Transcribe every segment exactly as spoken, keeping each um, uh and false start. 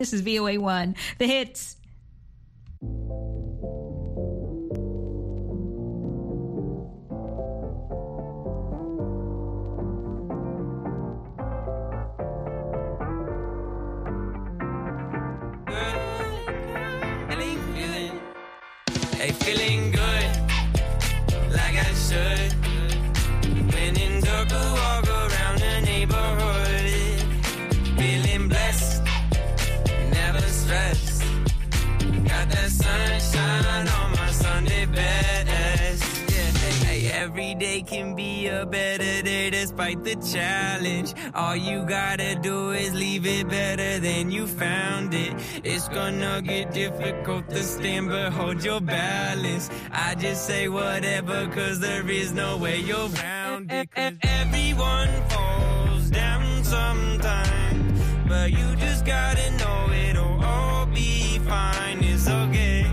This is V O A one, the hits. Hey, feeling good, like I should. When in dark, walk around the neighborhood. Feeling blessed, never stressed. Got that sunshine on my Sunday best. Yeah, hey, every day can be a better day despite the challenge. All you gotta do is leave it better than you found it. It's gonna get difficult to stand, but hold your balance. I just say whatever, cause there is no way you're round it. Everyone falls down sometime, but you just gotta know it'll all be fine. It's okay.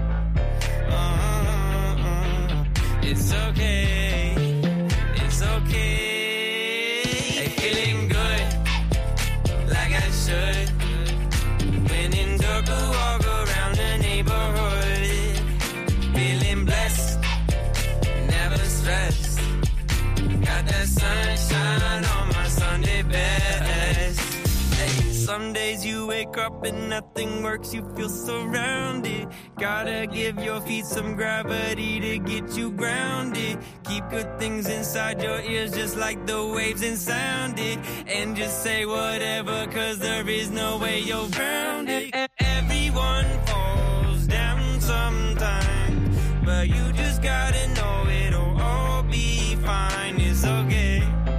Uh-uh-uh. It's okay. It's okay. Hey, feeling good, like I should. When in dark, walk around the neighborhood. Feeling blessed, never stressed. Got that sunshine on my Sunday best. Hey, some days you wake up and nothing works, you feel surrounded. Gotta give your feet some gravity to get you grounded. Keep good things inside your ears just like the waves and sound it. And just say whatever, cause there is no way you're grounded. Everyone falls down sometime, but you just gotta know it'll all be fine. It's okay.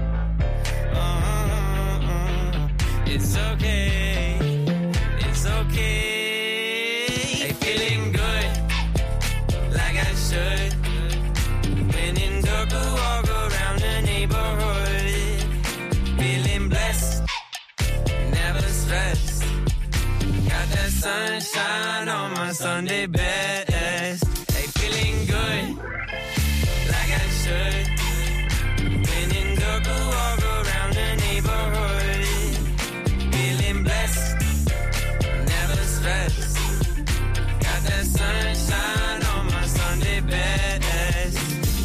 Uh-uh-uh. It's okay. It's okay. Hey, feeling good, like I should. When in dark, walk around the neighborhood. Feeling blessed, never stressed. Got that sunshine on my Sunday best. Hey, feeling good, like I should. When in dark, walk around the neighborhood. Feeling blessed, never stressed. Got that sunshine on my Sunday best.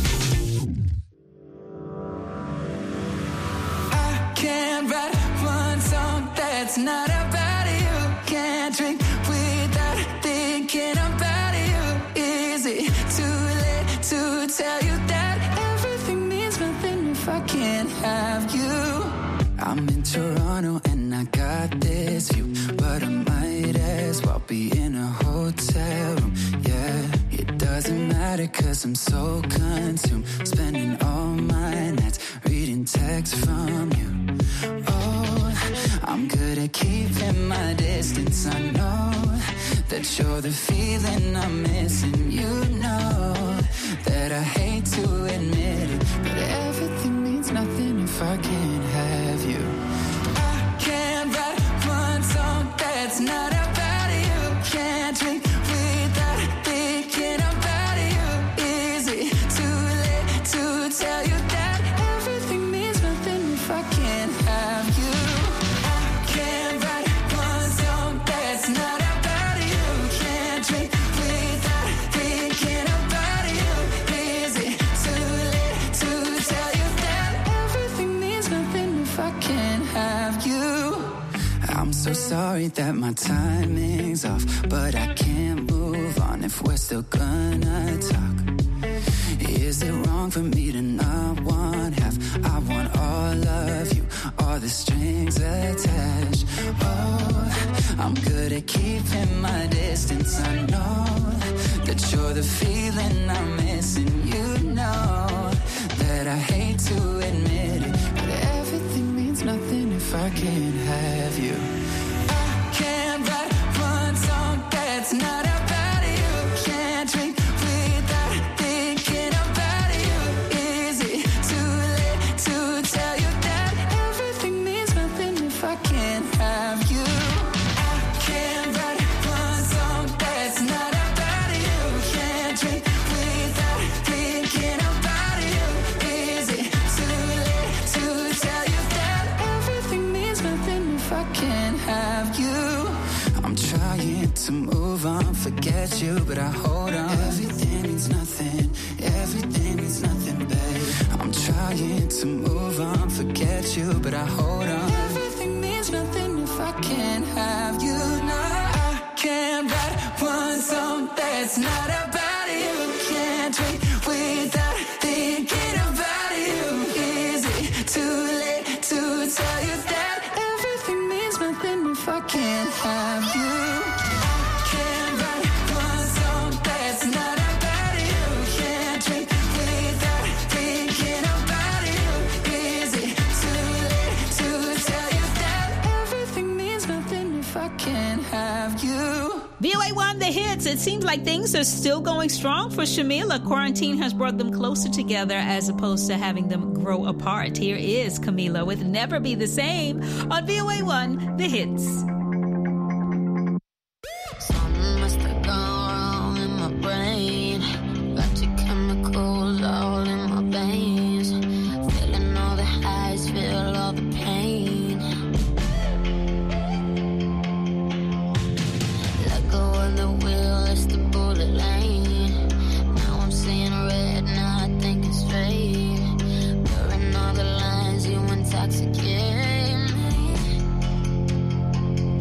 I can't write one song that's not about you. Can't drink without thinking about you. Is it too late to tell you that everything means nothing if I can't have you? I'm in Toronto and I got this view, but I might as well be in a hotel room. Yeah, it doesn't matter cause I'm so consumed, spending all my nights reading texts from you. Oh, I'm good at keeping my distance. I know that you're the feeling I'm missing. You know that I hate to admit it, but everything means nothing if I can't have you. I can't write one song that's not about you. Can't drink without thinking about you. Is it too late to tell you that everything means nothing if I can't have you? I can't write one song that's not about you. Can't drink without thinking about you. Is it too late to tell you that everything means nothing if I can't have you? I'm so sorry that my timing's off, but I can't move on if we're still gonna talk. Is it wrong for me to not want half? I want all of you, all the strings attached. Oh, I'm good at keeping my distance. I know that you're the feeling I'm missing. You know that I hate to admit it, but everything means nothing if I can't have you. I can't write one song that's not about you. Can't drink without thinking about you. Is it too late to tell you that everything means nothing if I can't have you? I can't write one song that's not about you. Can't drink without thinking about you. Is it too late I'm trying to move on, forget you, but I hold on. Everything means nothing, everything means nothing, babe. I'm trying to move on, forget you, but I hold on. Everything means nothing if I can't have you. No, I can't write one song that's not about you. Can't drink without thinking about you. Is it too late to tell you that everything means nothing if I can't have you? Can't write one song that's not about you. Can't drink without thinking about you. Is it too late to tell you that everything means nothing if I can't have you? V O A one, the hits. It seems like things are still going strong for Shamila. Quarantine has brought them closer together as opposed to having them grow apart. Here is Camila with Never Be the Same on V O A one, the hits. Something must have gone wrong in my brain. Got your chemicals all in my veins. Feeling all the highs, feel all the pain. Let go of the wheel, it's the bullet lane. Now I'm seeing red, now I think it's straight. Blurring all the lines, you intoxicate me.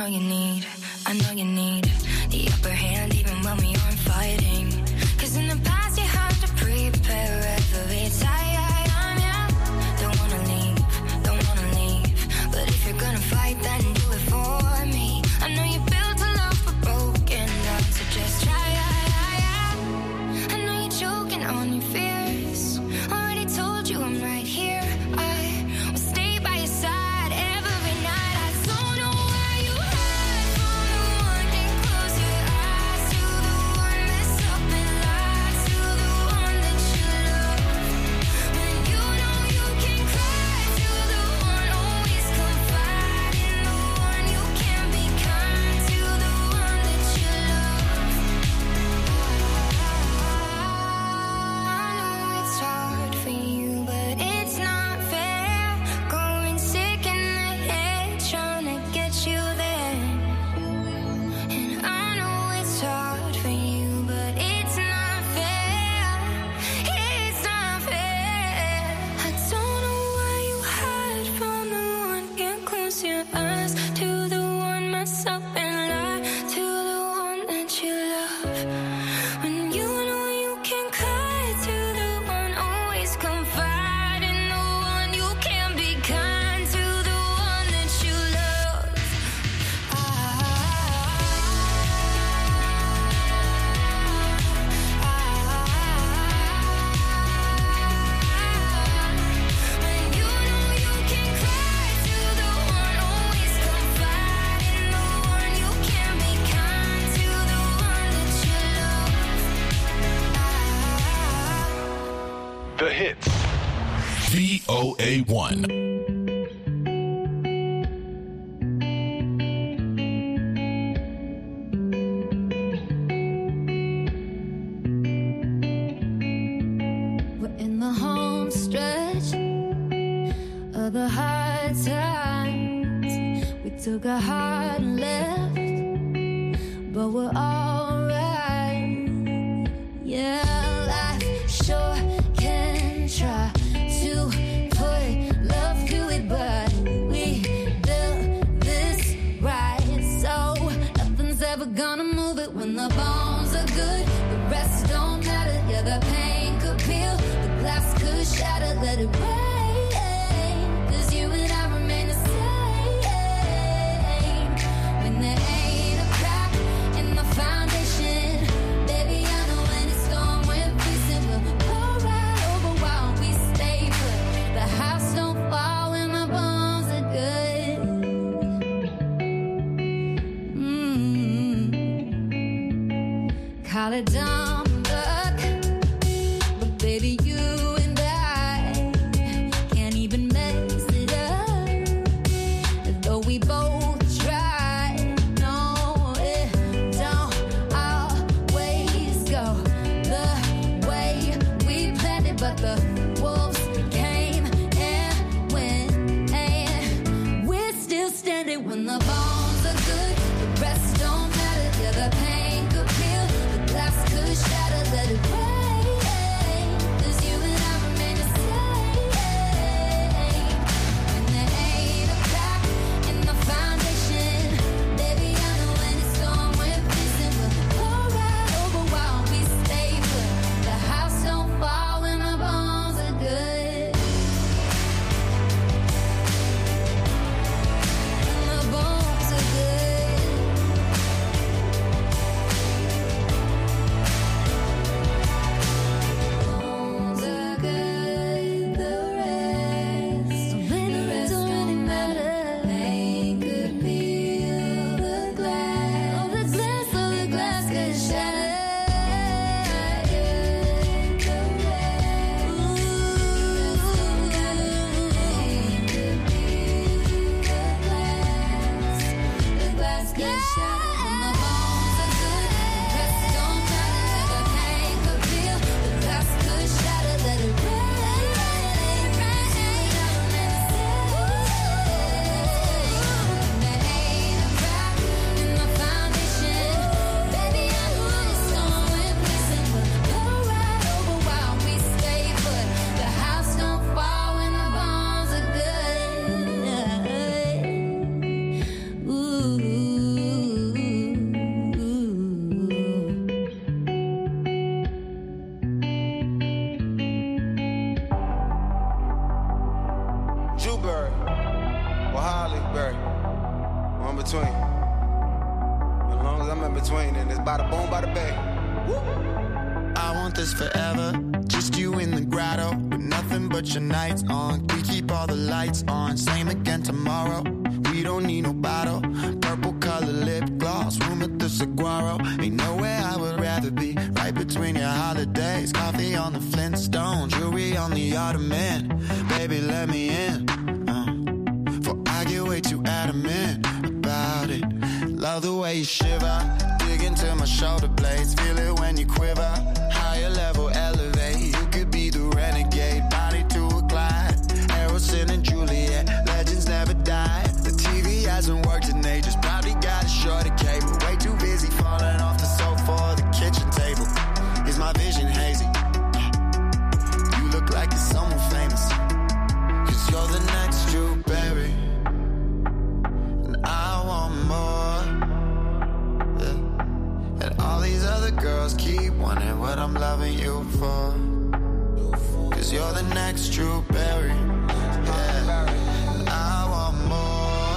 know you need, I know you need the upper hand even when we aren't fighting. Cause in the past you have to prepare every time, yeah. Don't wanna leave, don't wanna leave, but if you're gonna fight then do it for me. I know you built a love for broken love, so just try, I know you're choking on your fears. Already told you I'm right here, I will stay by your side every night. I don't know where you hide from the one that close your eyes to the one that's up and lies to the one that you love. When you know you can cry to the one always confide in the one you can be kind to the one that you love. I know it's hard for you, but it's not fair. Going sick in the head, trying to get you there. And I know it's hard for you, but it's not fair. It's not fair. I don't know why you hide from the one, can't close your eyes to the one, mess up and lie to the one that you love. When you know you can cry to the one, always confide in the one you can be kind to the one that you love. When you know you can cry to the one, always confide in the one you can be kind to the one that you love. The hits. V O A one. We're in the home stretch of the hard times. We took a hard left, but we're alright. Yeah, life sure can try to put love to it, but we built this right, so nothing's ever gonna move it. When the bones are good, the rest don't matter. Yeah, the pain could peel, the glass could shatter. Let it rain, cause you and I remain the same. When there ain't a crack in the foundation, between. As long as I'm in between, and it's bada boom, bada bang. I want this forever, just you in the grotto, with nothing but your nights on. We keep all the lights on, same again tomorrow. We don't need no bottle, purple color lip gloss, room at the Saguaro. Ain't nowhere I would rather be, right between your holidays. Coffee on the Flintstones, jewelry on the Ottoman. Baby, let me in, uh, for I get way too adamant about it. Love the way you shiver, dig into my shoulder blades, feel it when you quiver. Higher level elevate, you could be the renegade, body to a glide. Harrison and Juliet, legends never die. The T V hasn't worked in ages, probably got a shorter cable. Way too busy falling off the sofa or the kitchen table. Is my vision hazy? You look like you're someone famous, cause you're the next Drew Barry, and I want more. And all these other girls keep wanting what I'm loving you for, cause you're the next Drew Barry, yeah. And I want more.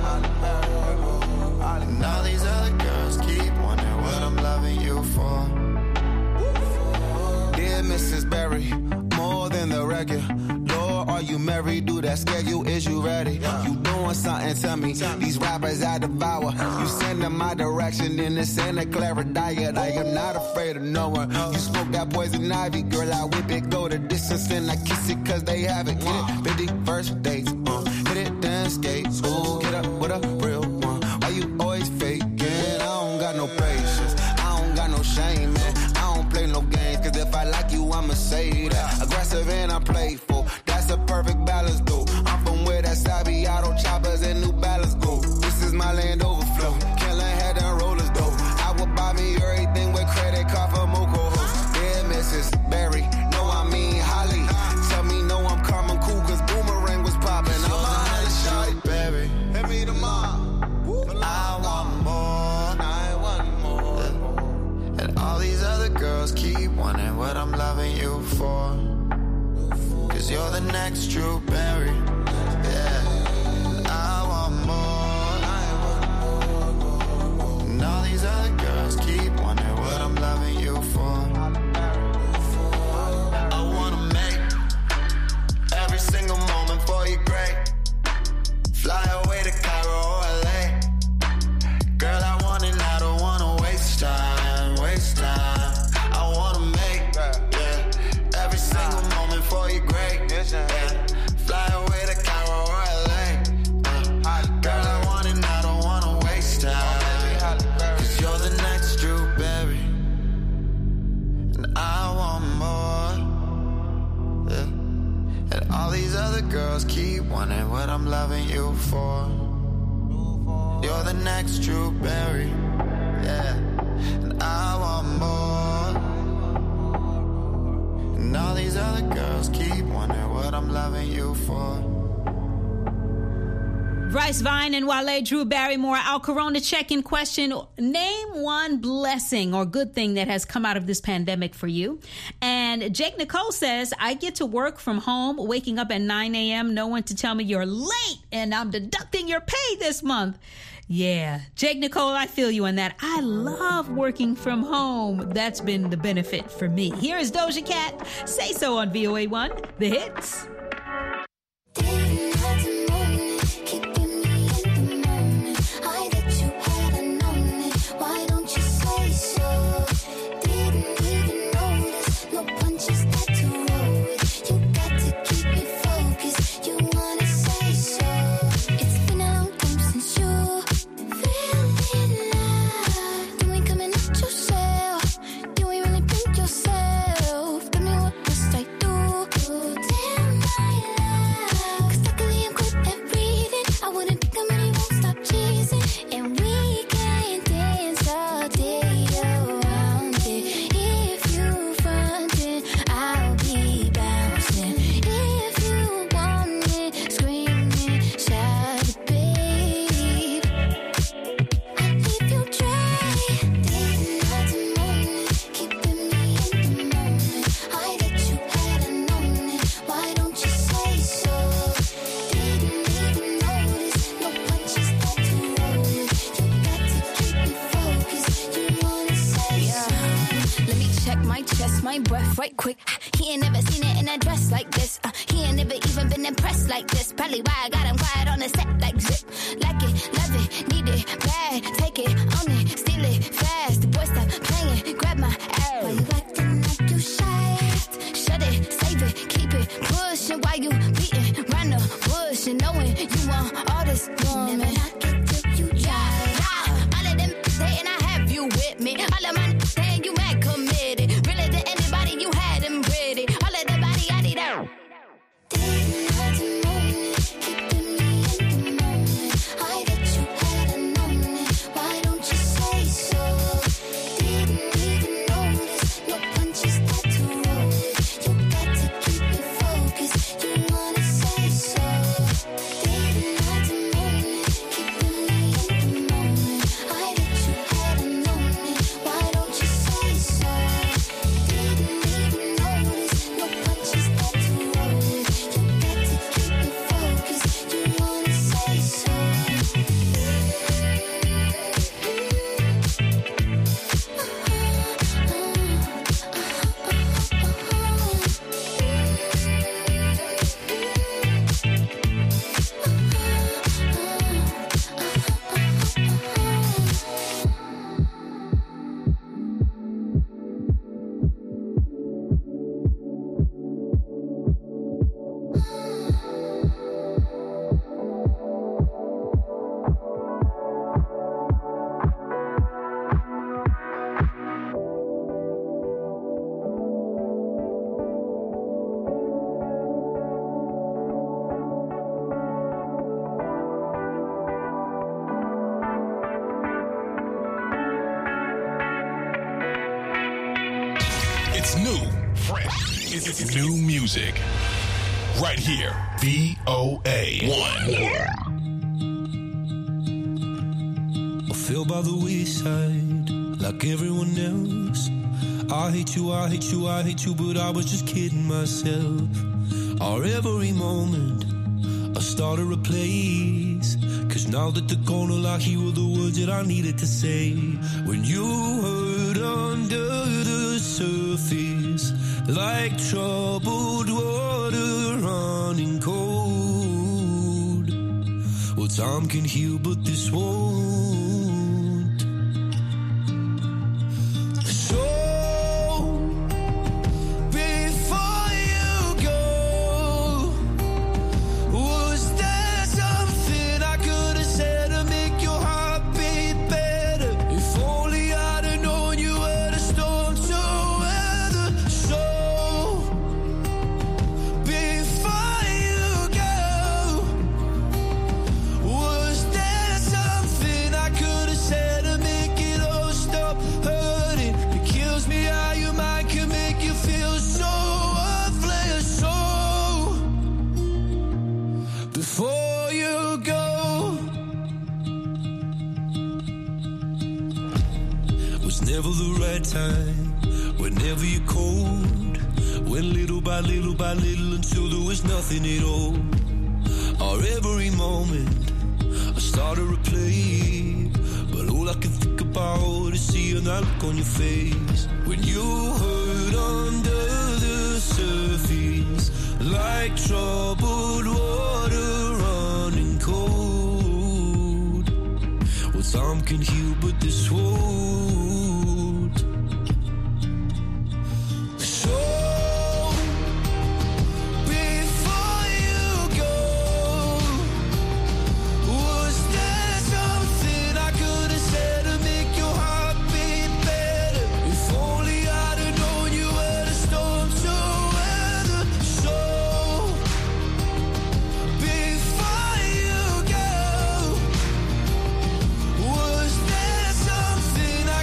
And all these other girls keep wanting what I'm loving you for. Dear Missus Berry, more than the record. Lord, are you married? Do that scare you? Is you ready? You doing something to me? These rappers I devour. You send them my direction in the Santa Clara diet. I am not afraid of no one. You smoke that poison ivy, girl. I whip it, go the distance, and I kiss it cause they have it. Get it, fifty first dates, uh, hit it, then skate. Ooh, get up with a real one. Why you always faking? I don't got no patience, I don't got no shame, man. I don't play no games, cause if I like you, I'ma say that. Aggressive and I'm playful, that's a perfect balance, though. I'm from where that Sabi Auto choppers and New Balance go. This is my land overflow, killing head and rollers, though. I will buy me everything with credit card for Moco hoes. Yeah, Missus Berry, no, I mean Holly. Tell me no, I'm Carmen cool, cause Boomerang was popping. I'm a Holly shawty, Berry. Hit me tomorrow. I want more. I want more. And all these other girls keep wanting what I'm loving you for, cause you're the next Drew Barry, yeah. And I want more. And all these other girls keep wanting what I'm loving you for. I wanna make every single moment for you great. Fly away to Cairo or L A. Girl, I want it, I don't wanna waste time, waste time. I wanna make, yeah, every single moment for you great, yeah. Fly away to Cairo or L A. Uh, girl, I want it, I don't wanna waste time, cause you're the next Drew Barry, and I want more, yeah. And all these other girls keep wanting what I'm loving you for. You're the next Drew Barry, yeah. And I want more. And all these other girls keep wondering what I'm loving you for. Bryce Vine and Wale, Drew Barrymore, our Corona check-in question. Name one blessing or good thing that has come out of this pandemic for you. And Jake Nicole says, I get to work from home, waking up at nine a.m., no one to tell me you're late, and I'm deducting your pay this month. Yeah, Jake Nicole, I feel you on that. I love working from home. That's been the benefit for me. Here is Doja Cat. Say So on V O A one, The Hits. Yourself, tell me what must I do? Damn. breath right quick. He ain't never seen it in a dress like this. Uh, he ain't never even been impressed like this. Probably why I got him quiet on the set like zip. Like it, love it, need it, bad. Take it, own it, steal it, fast. The boy stop playing, grab my ass. Why you acting like you shy? Shut it, save it, keep it pushing. While you beating round the bush and knowing you want all this woman. Never knock it till you try. All of them saying I have you with me. All of my saying you mad committed. Really to anybody you had them ready. All of the body I need out. Didn't have to know it, keeping me in the moment. I bet you had known it. Why don't you say so? Didn't even notice your punches that to roll it. You got to keep it focused. You wanna say so? Didn't have to know it, keeping me in the moment. I bet you had known it. Why don't you say so? Didn't even notice your punches that to roll it. You got to keep it focused. You wanna say so? It's new, fresh. It's, it's new music. Right here. V O A one. I fell by the wayside like everyone else. I hate you, I hate you, I hate you, but I was just kidding myself. Our every moment I started a place. Cause now that they're gone, all I hear were the words that I needed to say. When you hurt under the surface, like troubled water running cold. Well, time can heal, but this won't. So, before you go, was there something I could have said to make your heart beat better? If only I'd have known you were the storm to weather. So, before you go, was there something I could have said to make it all stop hurting? It kills me how your mind can make you feel so worthless. So, before you go, was never the right time, whenever you're cold. Went little by little by little until there was nothing at all. Our every moment I started to play, but all I can think about is seeing that look on your face. When you hurt under the surface, like troubled water running cold. Well, time can heal, but this won't. So, before you go, was there something I could have said to make your heart beat better? If only I'd have known you were the storm to weather. So, before you go, was there something I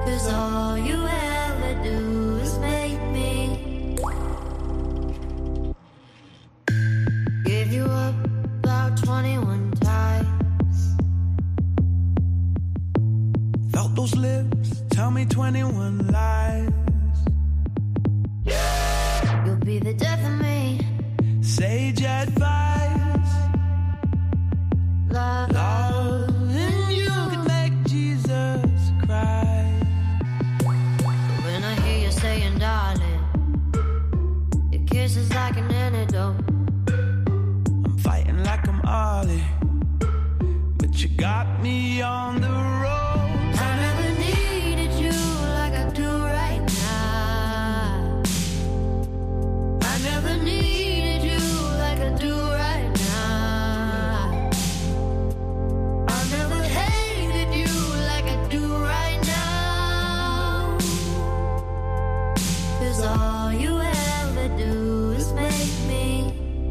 'Cause all you ever do is make me give you up about twenty-one times. Felt those lips tell me twenty-one lies. You'll be the death of me. Sage advice. Love, Love and you can make Jesus cry. when I hear you saying darling, your kiss is like an antidote. I'm fighting like I'm Ollie, but you got me on the road. I never needed you like I do right now. I never needed you like I do right now. I never hated you like I do right now. 'Cause all you ever do is make me.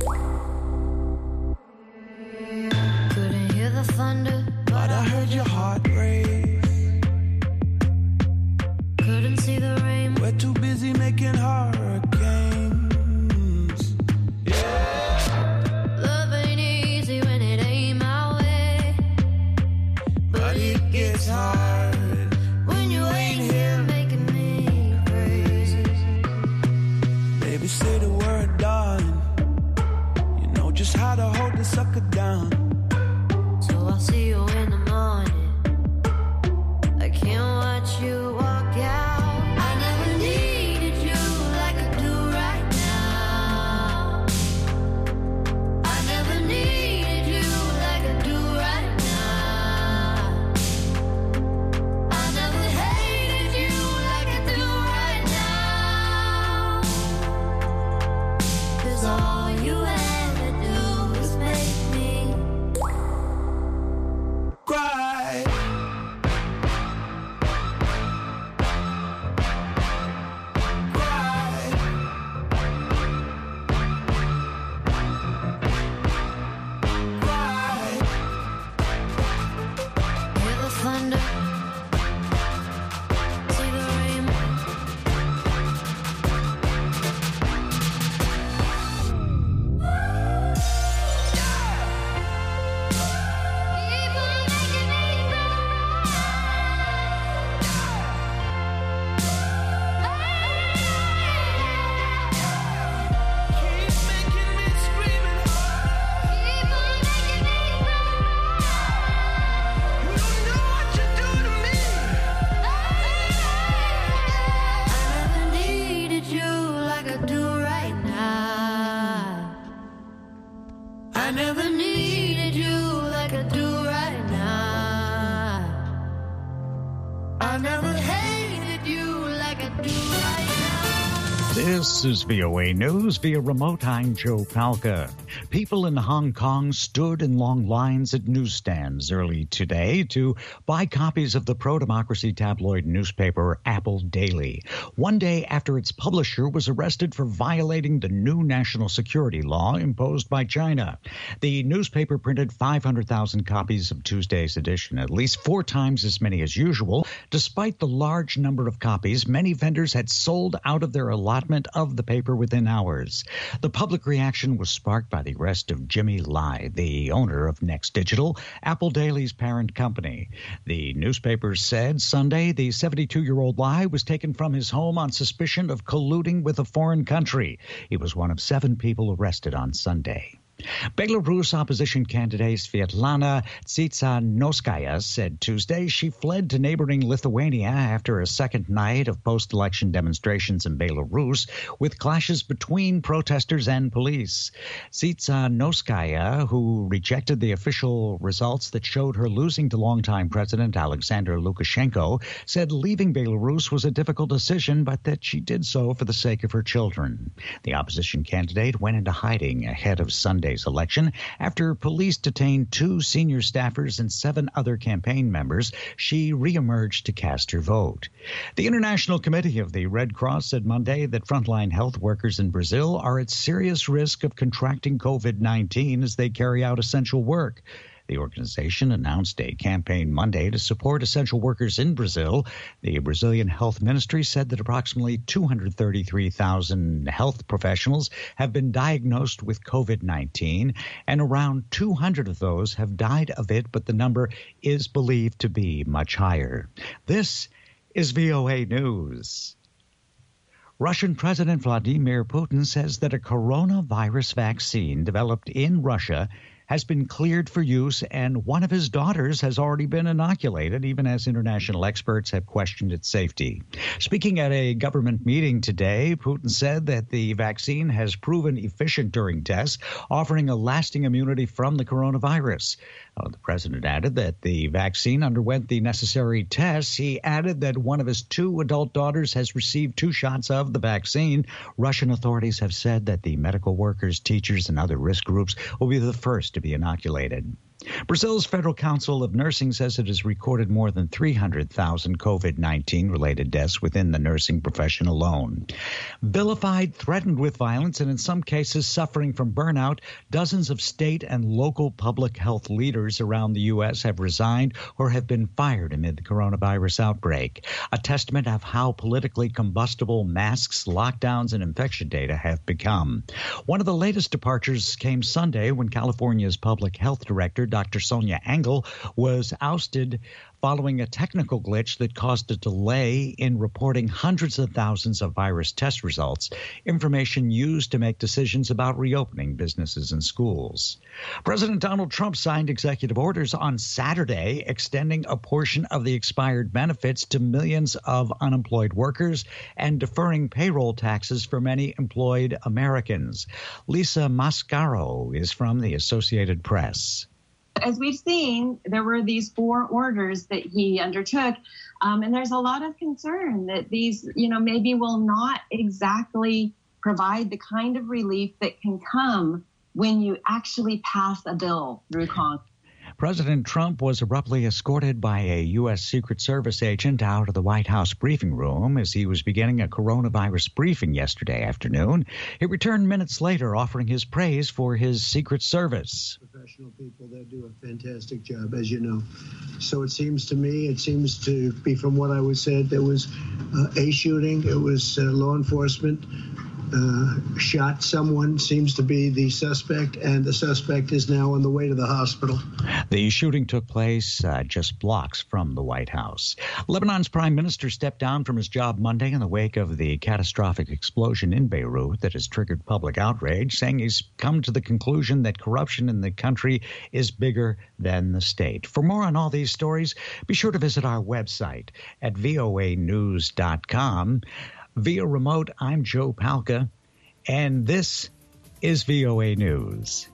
Couldn't hear the thunder, But I heard your heart race. couldn't see the rain. We're too busy making hurricanes. Love ain't easy when it ain't my way. But it gets hard When you ain't here making me crazy. Baby, say the word, darling. You know just how to hold the sucker down. So I'll see you in the morning. I can't watch you walk out. I never needed you like I do right now. I never needed you like I do right now. I never hated you like I do right now. 'Cause all you ever do is make me Cry. Cry. Cry. hear the thunder, see the rain. Keep making me scream and holler. You don't know what you do to me. I never needed you like I do right now. I never needed you like I do right now. I never hated you like I do right now. This is V O A News via remote. I'm Joe Palca. People in Hong Kong stood in long lines at newsstands early today to buy copies of the pro-democracy tabloid newspaper Apple Daily, one day after its publisher was arrested for violating the new national security law imposed by China. The newspaper printed five hundred thousand copies of Tuesday's edition, at least four times as many as usual. Despite the large number of copies, many vendors had sold out of their allotment of the paper within hours. The public reaction was sparked by the arrest of Jimmy Lai, the owner of Next Digital, Apple Daily's parent company. The newspaper said Sunday the seventy-two-year-old Lai was taken from his home on suspicion of colluding with a foreign country. He was one of seven people arrested on Sunday. Belarus opposition candidate Svetlana Tsikhanouskaya said Tuesday she fled to neighboring Lithuania after a second night of post-election demonstrations in Belarus with clashes between protesters and police. Tsikhanouskaya, who rejected the official results that showed her losing to longtime President Alexander Lukashenko, said leaving Belarus was a difficult decision, but that she did so for the sake of her children. The opposition candidate went into hiding ahead of Sunday's election after police detained two senior staffers and seven other campaign members. She reemerged to cast her vote. The International Committee of the Red Cross said Monday that frontline health workers in Brazil are at serious risk of contracting COVID nineteen as they carry out essential work. The organization announced a campaign Monday to support essential workers in Brazil. The Brazilian Health Ministry said that approximately two hundred thirty-three thousand health professionals have been diagnosed with COVID nineteen, and around two hundred of those have died of it, but the number is believed to be much higher. This is V O A News. Russian President Vladimir Putin says that a coronavirus vaccine developed in Russia has been cleared for use, and one of his daughters has already been inoculated, even as international experts have questioned its safety. Speaking at a government meeting today, Putin said that the vaccine has proven efficient during tests, offering a lasting immunity from the coronavirus. Uh, the president added that the vaccine underwent the necessary tests. He added that one of his two adult daughters has received two shots of the vaccine. Russian authorities have said that the medical workers, teachers, and other risk groups will be the first to be inoculated. Brazil's Federal Council of Nursing says it has recorded more than three hundred thousand COVID nineteen related deaths within the nursing profession alone. Vilified, threatened with violence, and in some cases suffering from burnout, dozens of state and local public health leaders around the U S have resigned or have been fired amid the coronavirus outbreak, a testament of how politically combustible masks, lockdowns, and infection data have become. One of the latest departures came Sunday when California's public health director, Doctor Sonia Engel, was ousted following a technical glitch that caused a delay in reporting hundreds of thousands of virus test results, information used to make decisions about reopening businesses and schools. President Donald Trump signed executive orders on Saturday extending a portion of the expired benefits to millions of unemployed workers and deferring payroll taxes for many employed Americans. Lisa Mascaro is from the Associated Press. As we've seen, there were these four orders that he undertook, um, and there's a lot of concern that these, you know, maybe will not exactly provide the kind of relief that can come when you actually pass a bill through Congress. President Trump was abruptly escorted by a U S. Secret Service agent out of the White House briefing room as he was beginning a coronavirus briefing yesterday afternoon. He returned minutes later, offering his praise for his Secret Service. Professional people that do a fantastic job, as you know. So it seems to me, it seems to be from what I was said, there was uh, a shooting. It was uh, law enforcement. Uh, shot someone, seems to be the suspect, and the suspect is now on the way to the hospital. The shooting took place uh, just blocks from the White House. Lebanon's prime minister stepped down from his job Monday in the wake of the catastrophic explosion in Beirut that has triggered public outrage, saying he's come to the conclusion that corruption in the country is bigger than the state. For more on all these stories, be sure to visit our website at V O A news dot com. Via remote, I'm Joe Palca, and this is V O A News.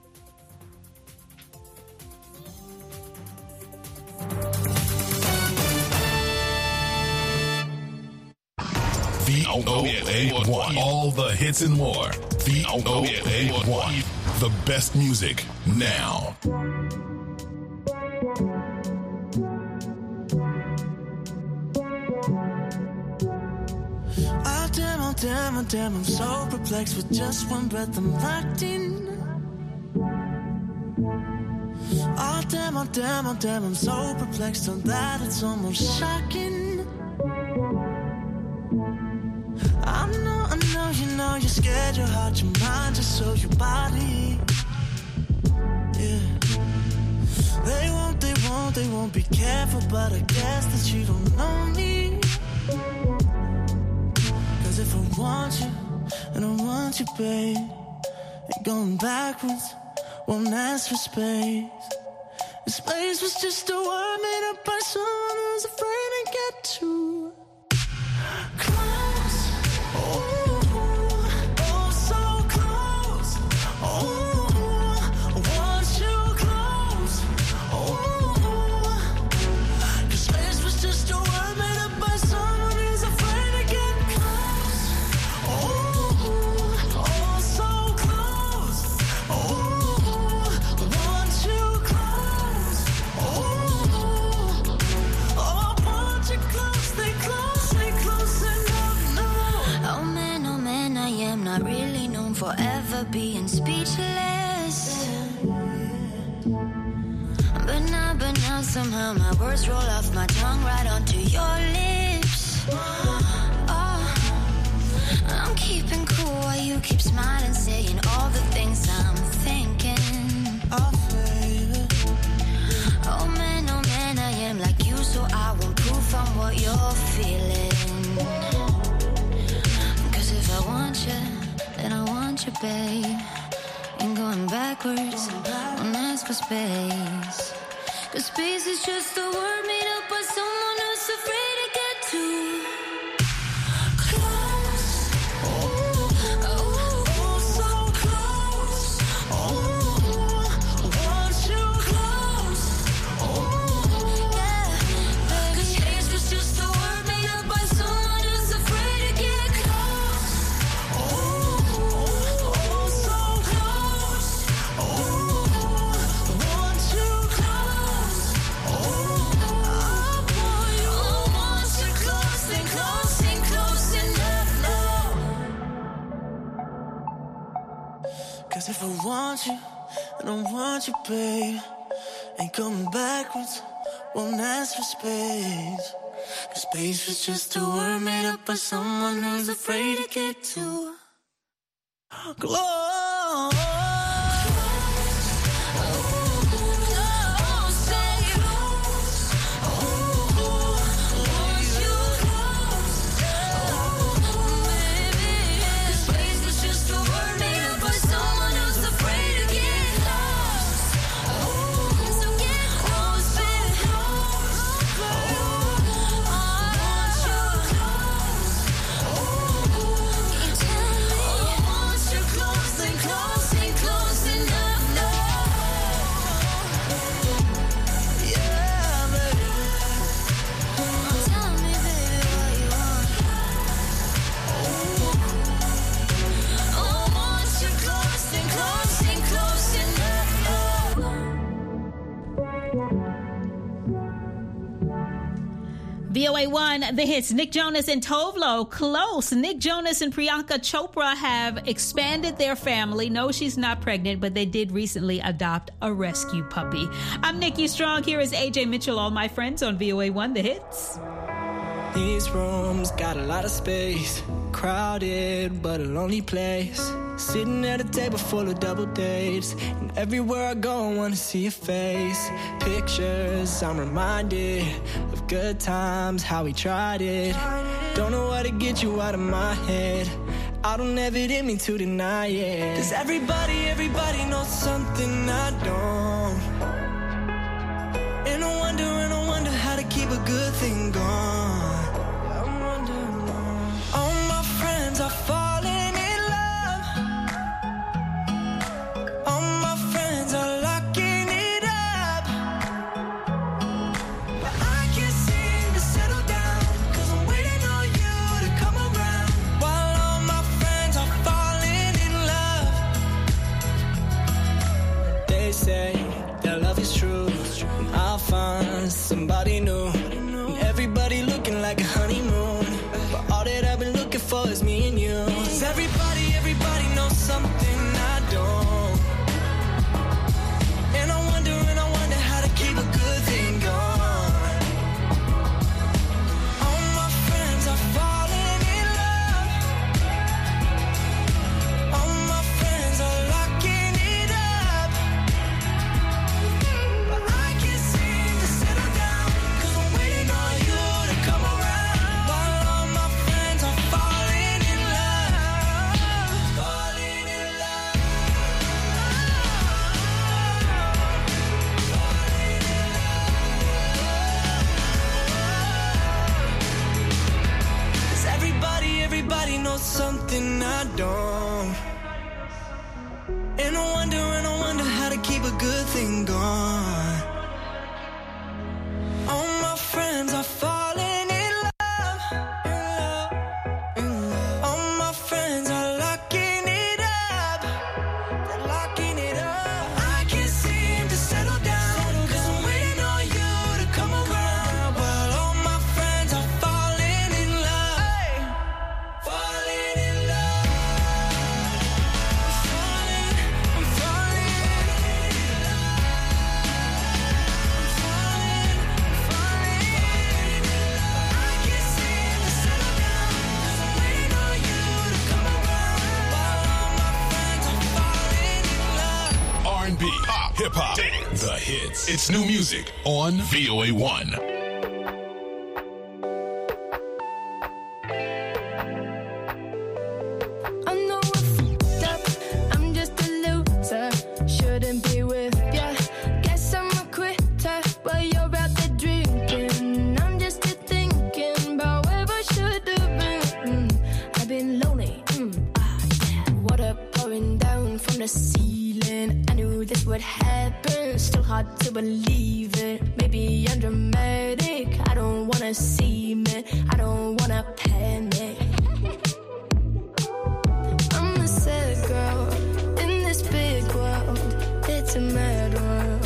V O A one. All the hits and more. V O A one. The best music now. Damn, oh damn, I'm so perplexed with just one breath I'm locked in. Oh damn, oh damn, oh damn, I'm so perplexed on that it's almost shocking. I know, I know, you know, you're scared, your heart, your mind, just so your body. Yeah. They won't, they won't, they won't be careful, but I guess that you don't know me. Cause if I want you, and I want you, babe, ain't going backwards, won't ask for space. And space was just a word made up by someone who's afraid to get too close. Oh, oh, so close. Oh, I want you close. Oh, cause space was just a word made up by someone who's afraid to get close. Oh, oh, so close. Oh, I want you close. Oh, oh, I want you close. Stay close, stay close enough, no. Oh man, oh man, I am not really known for ever being speechless. But somehow my words roll off my tongue right onto your lips. Oh, I'm keeping cool while you keep smiling, saying all the things I'm thinking. Oh, baby. Oh man, oh man, I am like you, so I won't prove I'm what you're feeling. Cause if I want you, then I want you, babe. Ain't going backwards, don't ask for space. Cause space is just a word made up by someone who's afraid to get too close. Oh, oh, oh, so close. Oh, want you close. Oh, yeah. Cause space was just a word made up by someone who's afraid to get close. Oh, oh, so close. Oh, want you close. Cause if I want you, I don't want you, babe. Ain't coming backwards, won't ask for space. Cause space was just a word made up by someone who's afraid to get too close. V O A one, the hits. Nick Jonas and Tove Lo, close. Nick Jonas and Priyanka Chopra have expanded their family. No, she's not pregnant, but they did recently adopt a rescue puppy. I'm Nikki Strong. Here is A J Mitchell, all my friends on V O A one, the hits. These rooms got a lot of space, crowded but a lonely place. Sitting at a table full of double dates, and everywhere I go I wanna see your face. Pictures, I'm reminded of good times, how we tried it. Don't know how to get you out of my head, I don't ever in me to deny it. Cause everybody, everybody knows something I don't. And I wonder, and I wonder how to keep a good thing going. All my friends are falling in love. All my friends are locking it up. But I can't seem to settle down, cause I'm waiting on you to come around. While all my friends are falling in love. They say that love is true, and I'll find somebody new. And everybody looking like a honeymoon, but all that I've been looking for is me and you. Cause everybody, everybody knows something I don't. And I wonder, and I wonder how to keep a good thing going. All my friends are falling in love. All my friends are locking it up. But I can't seem to settle down, cause I'm waiting on you to come around. While all my friends are falling in love. Falling in love. Cause everybody, everybody knows something I don't. And I wonder, and I wonder how to keep a good thing going. All my friends are falling in love. In love. All my friends are locking it up. They're locking it up. I can't seem to settle down, cause I'm waiting on you to come around. While all my friends are falling in love. Falling in love. I'm falling, I'm falling. hip hop, the hits. It's new music on V O A one. I know I fucked up, I'm just a loser, shouldn't be with ya. Guess I'm a quitter, while you're out there drinking. I'm just here thinking about where I should have been. Mm, I've been lonely, mm, ah, yeah. Water pouring down from the ceiling. I knew this would happen, still hard to believe it. Maybe I'm dramatic, I don't wanna see me, I don't wanna panic. I'm a sad girl in this big world. It's a mad world.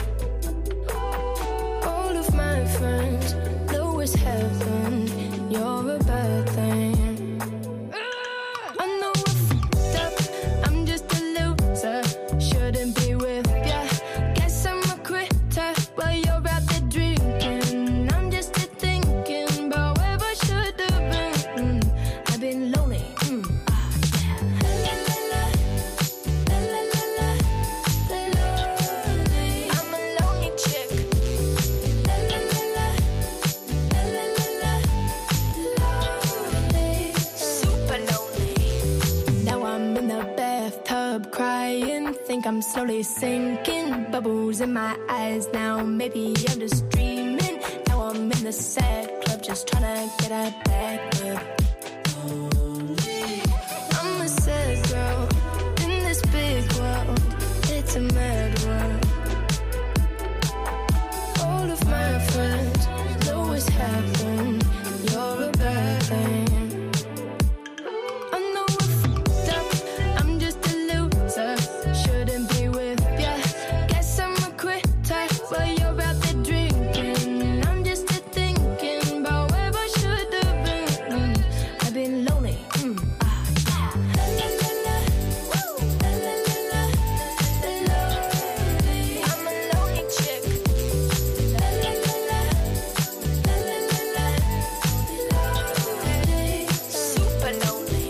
All of my friends know it's heaven. You're a bad thing. I know I fucked up. I'm just a loser. Shouldn't be with ya. Guess I'm a quitter while you're out there drinking. I'm just here thinking about where I should have been. Mm, I've been lonely. Mm, ah, yeah. La, la, la, la, la, la, la, lonely. I'm a lonely chick. La, la, la, la, la, la, la, la, lonely. Super lonely. Now I'm in the bathtub crying. Think I'm slowly sinking. Bubbles in my eyes now. Maybe I'm just dreaming. Now I'm in the sad club, just trying to get a back up. I'm a sad girl in this big world. It's a mad world. All of my friends know it's happened. You're a bad thing. I know I fucked up. I'm just a loser. Shouldn't be with ya. Guess I'm a quitter while you're out there drinking. I'm just here thinking about where I should have been. Mm, I've been lonely. Mm, ah, yeah. La, la, la, la. Woo. La, la, la, la. Lonely. I'm a lonely chick. La, la, la, la. La, la, la, la. Lonely. Super lonely.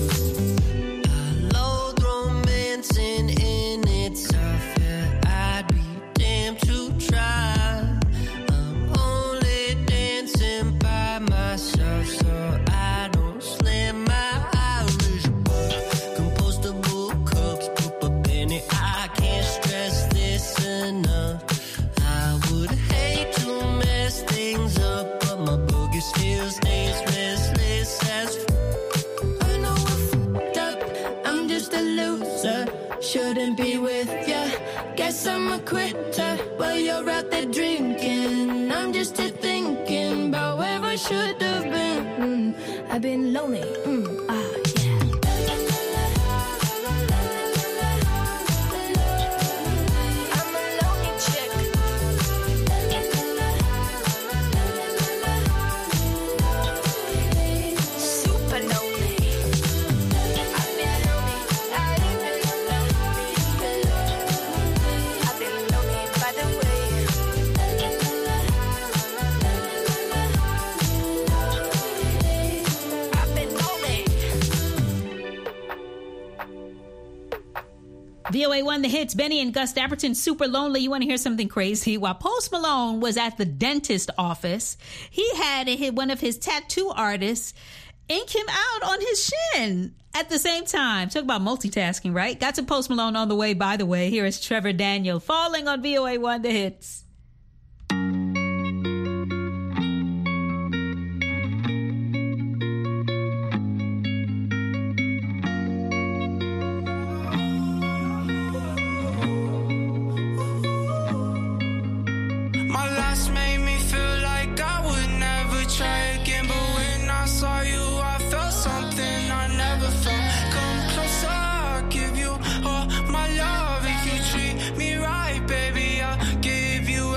Loathe romancing in itself, yeah, I'd be damned to try. I'm only dancing by myself, so I don't slam my Irish bar. Compostable cups, put a penny, I can't stress this enough. I would hate to mess things up, but my boogie still stays restless as I know I fucked up. I'm just a loser. Shouldn't be with ya. Guess I'm a quitter while you're out there drinking. I'm just here thinking about where I should have been. Mm, I've been lonely. Mm, ah, yeah. La, la, la, la, la, la, la, la, I'm a lonely chick. La, la, la, la, la, la, la, lonely. Super lonely. I've been lonely. I've been lonely. I've been lonely by the way. La, la, la, la, la, la, la, I've been lonely. V O A one, the hits. Benny and Gus Dapperton, Super Lonely. You want to hear something crazy? While Post Malone was at the dentist office, he had a- one of his tattoo artists ink him out on his shin at the same time. Talk about multitasking, right? Got to Post Malone on the way, by the way. Here is Trevor Daniel, Falling on V O A one, the hits. My last made me feel like I would never try again, but when I saw you, I felt something I never felt. Come closer, I'll give you all my love. If you treat me right, baby, I'll give you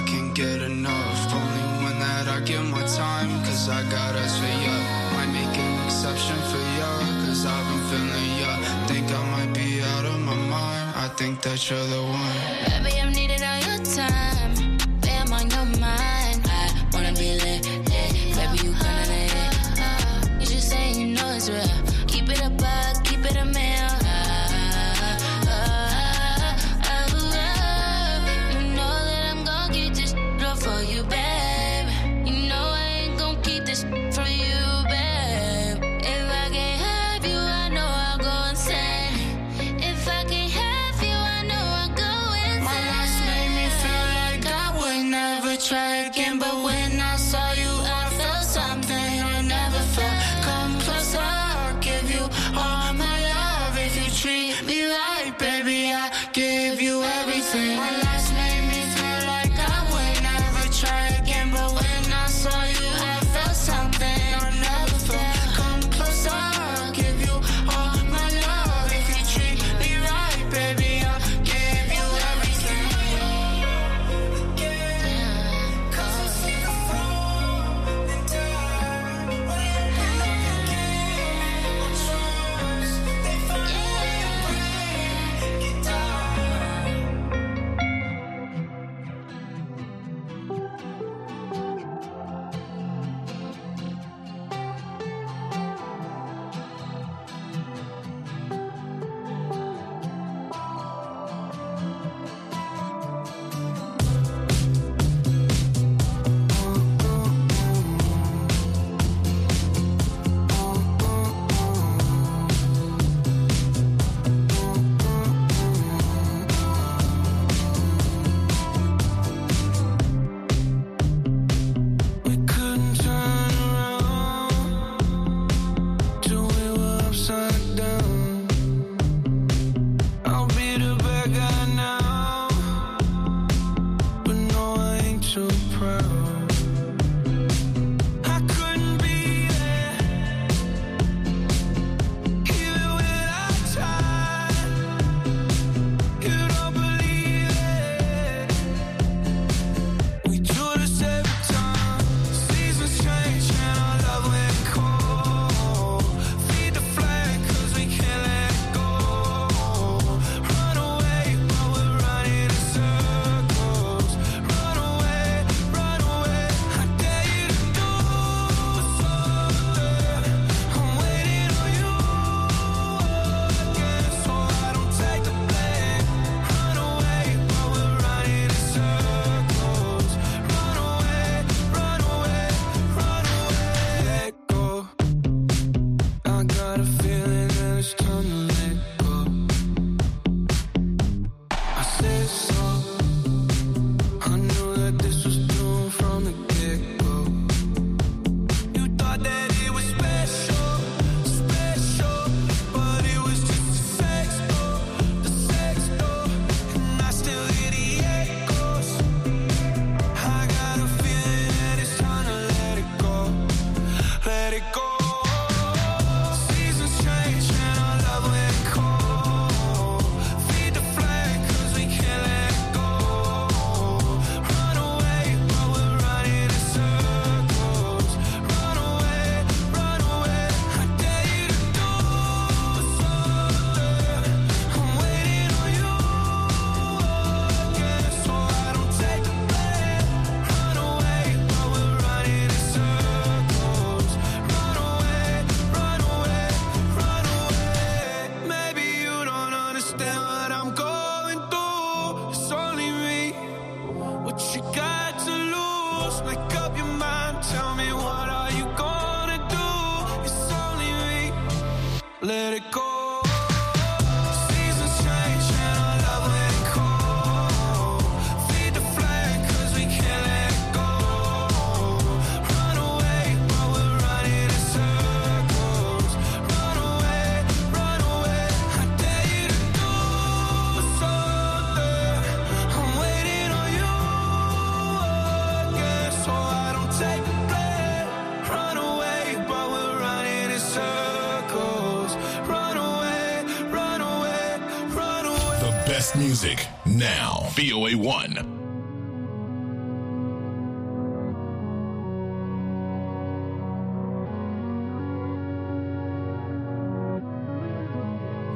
can't get enough. Only when that I give my time, cause I got us for ya. Might make an exception for ya, cause I've been feeling ya. Think I might be out of my mind, I think that you're the one. Baby, I'm needed all your time. Baby, I'm on your mind. I wanna be lit, lit. Baby, you gonna let it. You just saying you know it's real. Keep it a buck, keep it a meal. For you, babe. You know I ain't gon' keep this for you, babe. If I can't have you, I know I'll go insane. If I can't have you, I know I'll go insane. My last made me feel like I would never try again, but when I saw you, I felt something I never felt. Come closer, I'll give you all my love. If you treat me right, baby, I give you everything. My last made me feel like I would never try again, but when I saw you, I felt something I never felt. Come closer, I'll give you all my love. If you treat me right, baby, I'll give you everything. let it go. Seasons change and our love let it go. Feed the flag cause we can't let it go. Run away while we're running in circles. Run away, run away. I dare you to do something. I'm waiting on you again, so I don't take the blame. Run away while we're running in circles. Run away, run away, run away. The best music now. V O A one.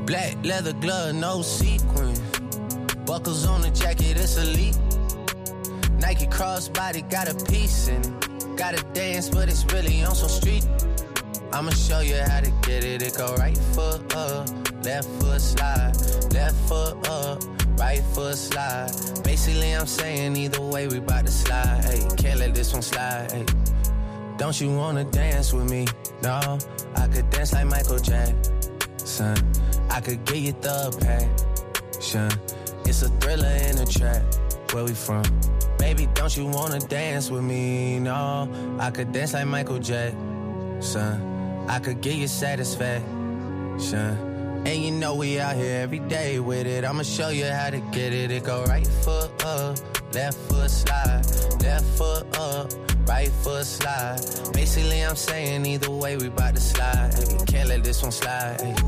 Black leather glove, no sequins. Buckles on the jacket, it's elite. Nike crossbody, got a piece in it. Gotta dance, but it's really on some street. I'ma show you how to get it. It go right foot up, left foot slide, left foot up, right foot slide. Basically, I'm saying either way, we bout to slide. Hey, can't let this one slide. Hey, don't you wanna dance with me? No, I could dance like Michael Jackson. I could get you the passion. It's a thriller in a trap. Where we from? Baby, don't you wanna dance with me? No, I could dance like Michael Jackson. I could give you satisfaction. And you know we out here every day with it. I'ma show you how to get it. It go right foot up, left foot slide, left foot up, right foot slide. Basically, I'm saying either way, we bout to slide. Hey, can't let this one slide. Hey.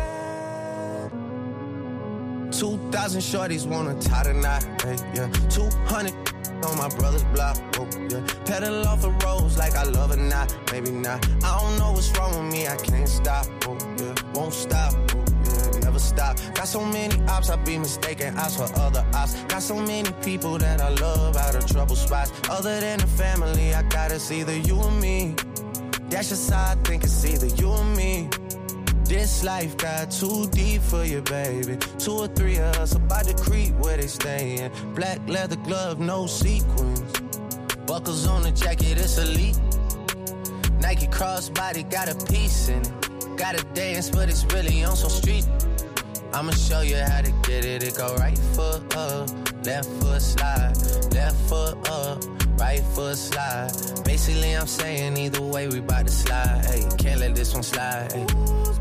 Two thousand shorties wanna tie the knot. Hey, yeah. Two hundred on my brother's block. Oh, yeah. Pedal off the roads like I love it, not, maybe not. I don't know what's wrong with me, I can't stop. Oh, yeah. Won't stop. Oh, yeah. Never stop. Got so many ops, I be mistaken ops for other ops. Got so many people that I love out of trouble spots. Other than the family, I got it's either you or me. That's just how I think it's either you or me. This life got too deep for you, baby. Two or three of us about to creep where they stayin'. Black leather glove, no sequins. Buckles on the jacket, it's elite. Nike crossbody, got a piece in it. Gotta dance, but it's really on some street. I'ma show you how to get it. It go right foot up, left foot slide, left foot up, right foot slide. Basically, I'm saying either way, we bout to slide. Hey, can't let this one slide. Hey.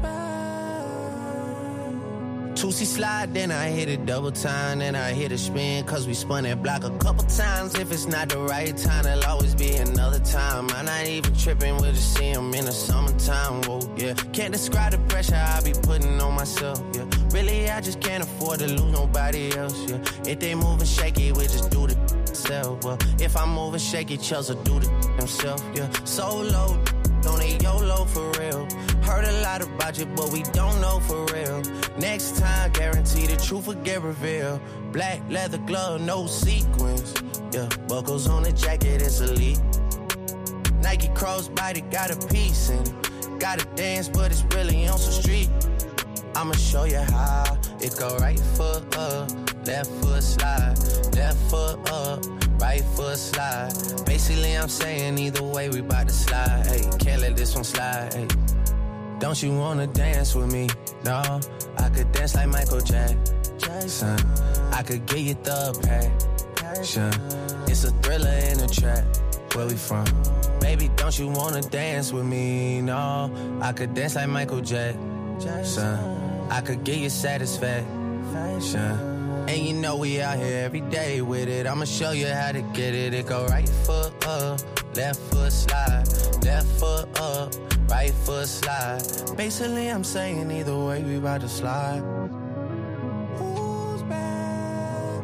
Two-C slide, then I hit it double time, then I hit a spin, cause we spun that block a couple times. If it's not the right time, there'll always be another time. I'm not even tripping, we'll just see him in the summertime, whoa, yeah. Can't describe the pressure I be putting on myself, yeah. Really, I just can't afford to lose nobody else, yeah. If they moving shaky, we just do the self, well. If I'm moving shaky, Chelsea do the himself, yeah. Solo, don't they YOLO for real. Heard a lot about you, but we don't know for real. Next time, guarantee the truth will get revealed. Black leather glove, no sequins. Yeah, buckles on the jacket, it's elite. Nike crossbody, got a piece in it. Gotta dance, but it's really on some street. I'ma show you how. It go right foot up, left foot slide, left foot up, right foot slide. Basically, I'm saying either way, we bout to slide. Hey, can't let this one slide. Hey. Don't you wanna dance with me? No, I could dance like Michael Jackson. I could get you the passion. It's a thriller in a trap. Where we from? Baby, don't you wanna dance with me? No, I could dance like Michael Jackson. I could get you satisfaction. And you know we out here every day with it. I'ma show you how to get it. It go right foot up, left foot slide, left foot up, right foot slide. Basically, I'm saying either way, we about to slide. Who's back?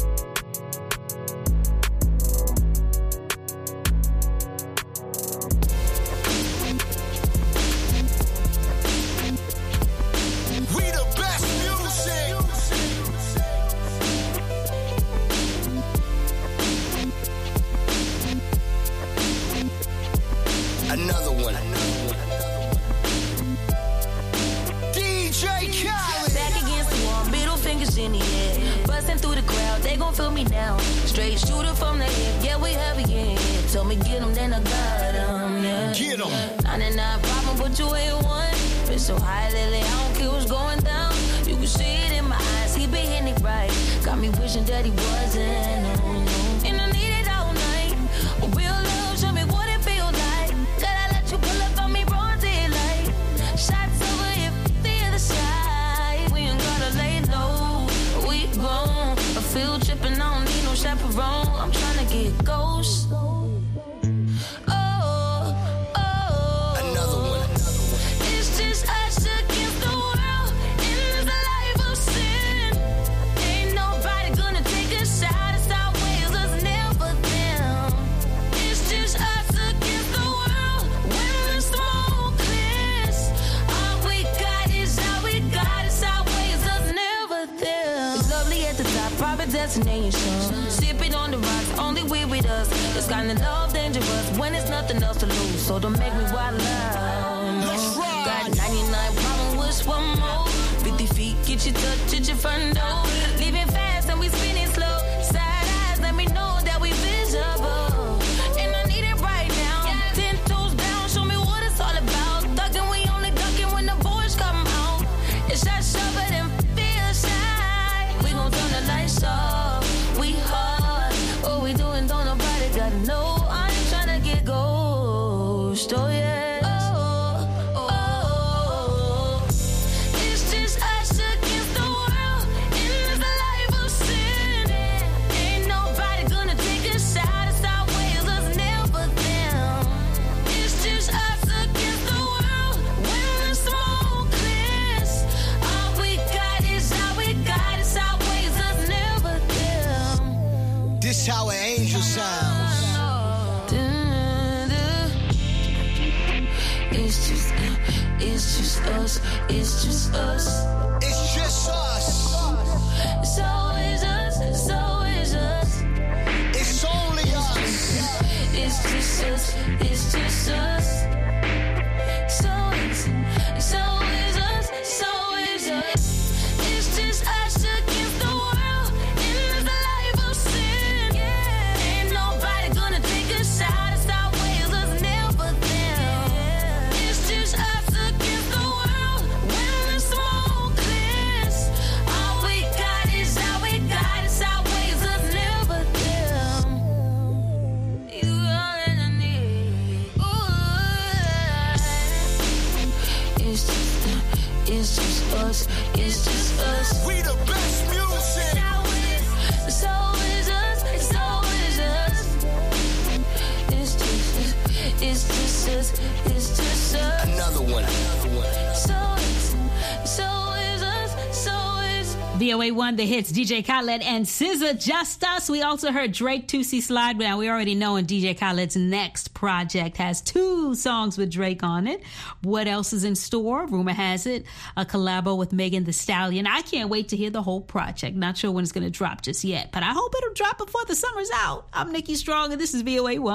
We the best music. Another one. D J Khaled. Back against the wall, middle fingers in the air. Busting through the crowd, they gon' feel me now. Straight shooter from the hip, yeah, we heavy in here. Told me get 'em, then I got 'em, yeah. Get 'em. ninety-nine problem, but you ain't one. Been so high lately, I don't care what's going down. You can see it in my eyes, he been hitting it right. Got me wishing that he wasn't, no, no. And I need it all night. A real love, show me what it feels like. Gotta let you pull up on me, broad daylight. Shots over if the other side. We ain't gotta lay low, we grown. A field trip and I don't need no chaperone. I'm tryna get ghost. Stop imagination. Sipping on the rocks, only we with us. This kind of love dangerous when it's nothing else to lose. So don't make me wild out. Got ninety-nine problems, wish one more. fifty feet, get you touch at your front door. Leaving fast and we spinning slow. Side eyes, let me know that we visible. And I need it right now. Ten toes down, show me what it's all about. Thugging, we only ducking when the boys come out. It's that shove it and feel shy. We gon' turn the lights off. We hard. What we doing, don't nobody gotta know. I ain't tryna get ghost. Oh yeah. This how an angel sounds. It's just, it's just us. It's just us. It's just us. It's always us. It's always us. It's only us. It's just us. It's just us. So it's, it's always us. It's always us. It's just us against the world. In the life of sin. Ain't nobody gonna take a shot. It's always us, never them. It's just us against the world. When the smoke clears, all we got is all we got. It's always us, never them. You all that I need. Ooh. It's just, it's just us. It's just us. We the best music. It's always us. It's always us. It's just, it's just us. It's just us. Another one. So it's, so is us. So is. V O A one, the hits, D J Khaled and S Z A, Just Us. We also heard Drake, Tootsie Slide. Now, we already know D J Khaled's next project has two songs with Drake on it. What else is in store? Rumor has it, a collabo with Megan Thee Stallion. I can't wait to hear the whole project. Not sure when it's going to drop just yet, but I hope it'll drop before the summer's out. I'm Nikki Strong, and this is V O A one.